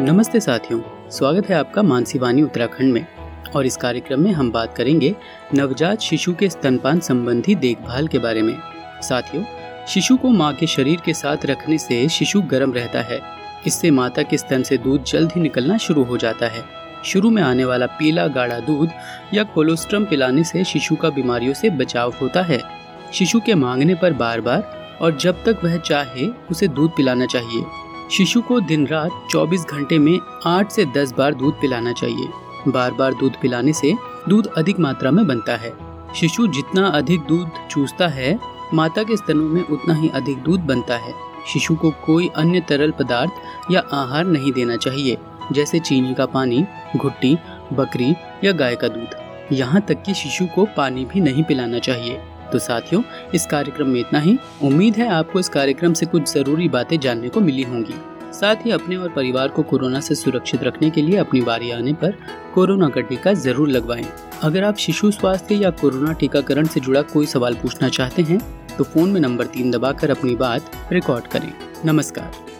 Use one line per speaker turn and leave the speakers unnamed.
नमस्ते साथियों, स्वागत है आपका मानसी वाणी उत्तराखंड में। और इस कार्यक्रम में हम बात करेंगे नवजात शिशु के स्तनपान संबंधी देखभाल के बारे में। साथियों, शिशु को मां के शरीर के साथ रखने से शिशु गर्म रहता है। इससे माता के स्तन से दूध जल्द ही निकलना शुरू हो जाता है। शुरू में आने वाला पीला गाढ़ा दूध या कोलोस्ट्रम पिलाने से शिशु का बीमारियों से बचाव होता है। शिशु के मांगने पर बार बार और जब तक वह चाहे उसे दूध पिलाना चाहिए। शिशु को दिन रात 24 घंटे में 8 से 10 बार दूध पिलाना चाहिए। बार बार दूध पिलाने से दूध अधिक मात्रा में बनता है। शिशु जितना अधिक दूध चूसता है, माता के स्तनों में उतना ही अधिक दूध बनता है। शिशु को कोई अन्य तरल पदार्थ या आहार नहीं देना चाहिए, जैसे चीनी का पानी, घुट्टी, बकरी या गाय का दूध। यहाँ तक कि शिशु को पानी भी नहीं पिलाना चाहिए। तो साथियों, इस कार्यक्रम में इतना ही। उम्मीद है आपको इस कार्यक्रम से कुछ जरूरी बातें जानने को मिली होंगी। साथ ही अपने और परिवार को कोरोना से सुरक्षित रखने के लिए अपनी बारी आने पर कोरोना का टीका जरूर लगवाएं। अगर आप शिशु स्वास्थ्य या कोरोना टीकाकरण से जुड़ा कोई सवाल पूछना चाहते हैं तो फोन में नंबर 3 दबाकर अपनी बात रिकॉर्ड करें। नमस्कार।